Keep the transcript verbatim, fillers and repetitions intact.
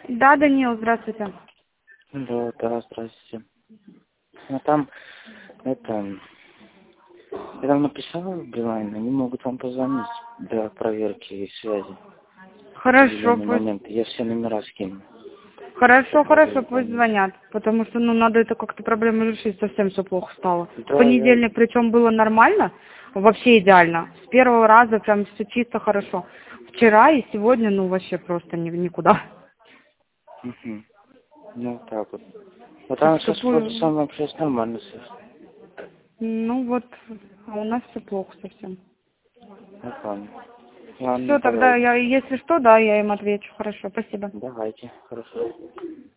Да, Данил, здравствуйте. Да, да, здравствуйте. Ну там, это, я там написал в Билайн, они могут вам позвонить для проверки связи в Хорошо, определенный пусть... момент. Я все номера скину. Хорошо, Чтобы могли хорошо, пусть звонить. звонят. Потому что, ну, надо это как-то проблему решить, совсем все плохо стало. В Да, я... понедельник, причем, было нормально, вообще идеально. С первого раза прям все чисто хорошо. Вчера и сегодня, ну, вообще просто ни, никуда. Угу. Ну, вот так вот. Вот Так там что, сейчас вроде пу- самое сейчас нормально связь. ну, вот, а у нас все плохо совсем. Я понял. Ладно, Все, тогда давайте. я, если что, да, я им отвечу. Хорошо, спасибо. Давайте, хорошо.